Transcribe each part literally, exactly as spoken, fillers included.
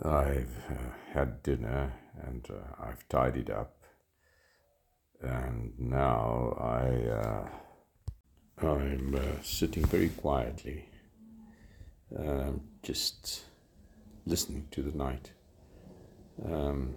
I've uh, had dinner and uh, I've tidied up, and now I uh, I'm uh, sitting very quietly, um, just listening to the night. Um,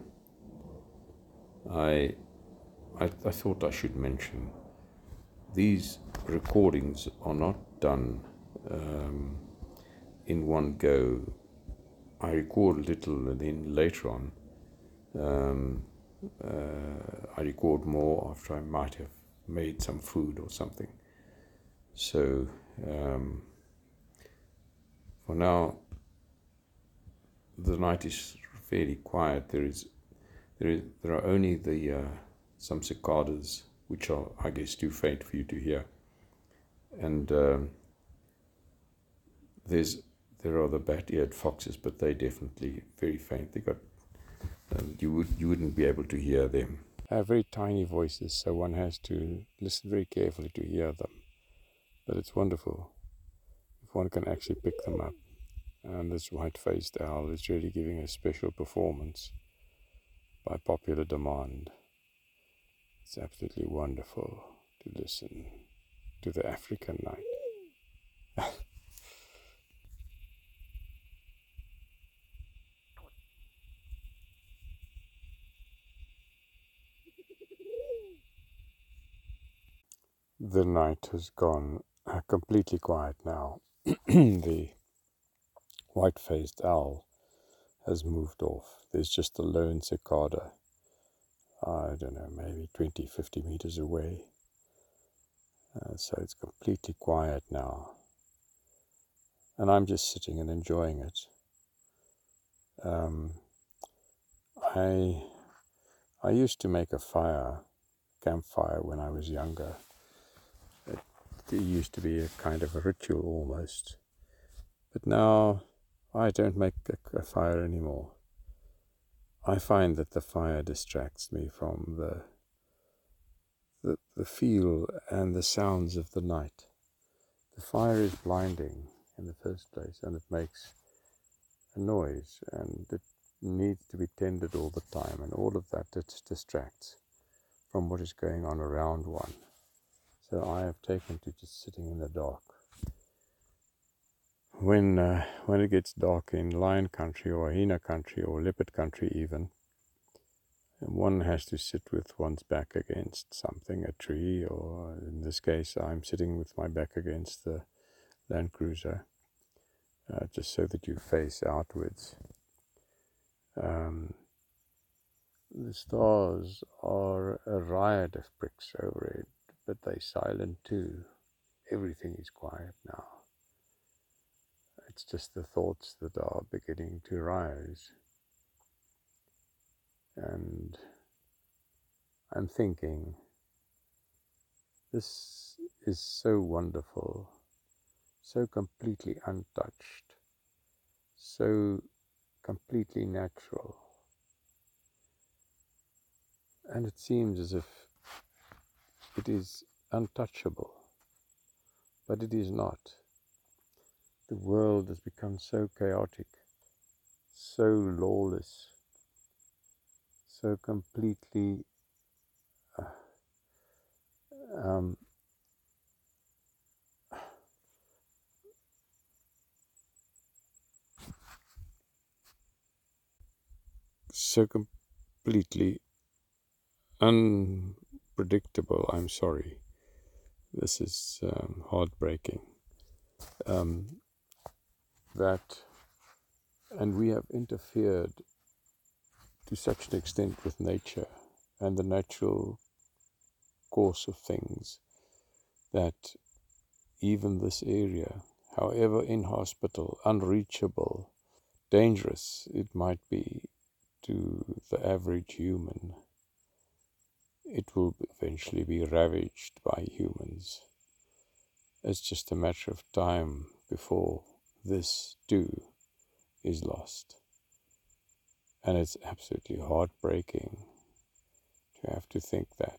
I, I I thought I should mention these recordings are not done um, in one go. I record a little, and then later on, um, uh, I record more after I might have made some food or something. So um, for now, the night is fairly quiet. There is there is there are only the uh, some cicadas, which are, I guess, too faint for you to hear, and um, there's there are the bat-eared foxes, but they're definitely very faint. They got um, you would you wouldn't be able to hear them. They have very tiny voices, so one has to listen very carefully to hear them. But it's wonderful if one can actually pick them up. And this white-faced owl is really giving a special performance by popular demand. It's absolutely wonderful to listen to the African night. The night has gone uh, completely quiet now. The white-faced owl has moved off. There's just a lone cicada, I don't know, maybe twenty, fifty meters away. Uh, so it's completely quiet now. And I'm just sitting and enjoying it. Um, I I used to make a fire, campfire, when I was younger. It, it used to be a kind of a ritual almost. But now I don't make a, a fire anymore. I find that the fire distracts me from the, the the feel and the sounds of the night. The fire is blinding in the first place, and it makes a noise, and it needs to be tended all the time, and all of that it distracts from what is going on around one. So I have taken to just sitting in the dark. When uh, when it gets dark in lion country or hyena country or leopard country even, one has to sit with one's back against something, a tree, or in this case I'm sitting with my back against the Land Cruiser, uh, just so that you face outwards. Um, the stars are a riot of pricks over it, but they're silent too. Everything is quiet now. It's just the thoughts that are beginning to rise. And I'm thinking, this is so wonderful, so completely untouched, so completely natural. And it seems as if it is untouchable, but it is not. The world has become so chaotic, so lawless, so completely uh, um, so completely unpredictable. I'm sorry. This is um, heartbreaking. Um, that, and we have interfered to such an extent with nature and the natural course of things that even this area, however inhospitable, unreachable, dangerous it might be to the average human, it will eventually be ravaged by humans. It's just a matter of time before this too is lost. And it's absolutely heartbreaking to have to think that.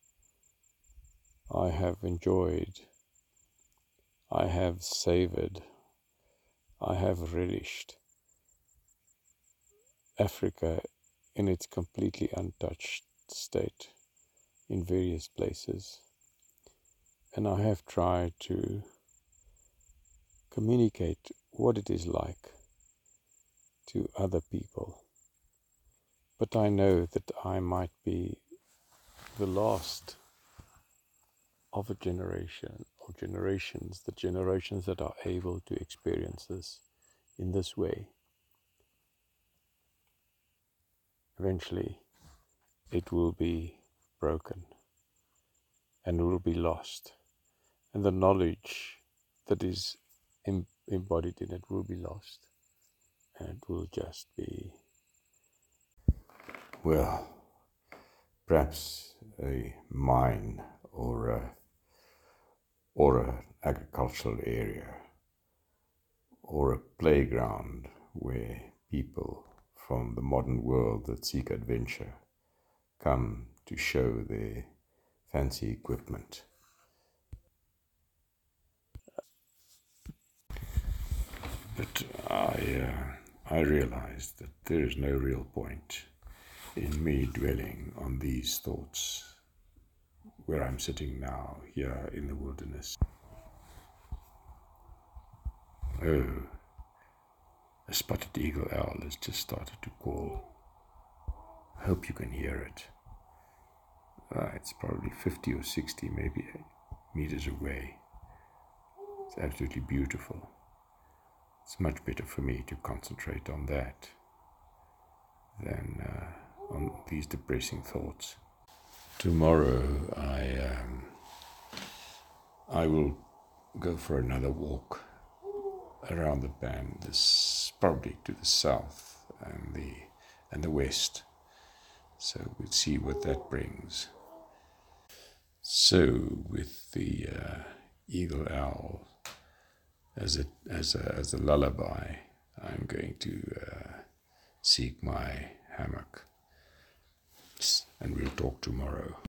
I have enjoyed, I have savored, I have relished Africa in its completely untouched state in various places. And I have tried to communicate what it is like to other people. But I know that I might be the last of a generation or generations, the generations that are able to experience this in this way. Eventually, it will be broken and will be lost. And the knowledge that is em- embodied in it will be lost. And it will just be, well, perhaps a mine or a, or an agricultural area or a playground where people from the modern world that seek adventure come to show their fancy equipment. But I, uh, I realized that there is no real point in me dwelling on these thoughts where I'm sitting now, here in the wilderness. Oh, a spotted eagle owl has just started to call. I hope you can hear it. Uh, it's probably fifty or sixty, maybe meters away. It's absolutely beautiful. It's much better for me to concentrate on that than uh, on these depressing thoughts. Tomorrow I um, I will go for another walk around the band, this probably to the south and the and the west. So we'll see what that brings. So with the uh, eagle owl as a as a as a lullaby, I'm going to uh, seek my hammock, and we'll talk tomorrow.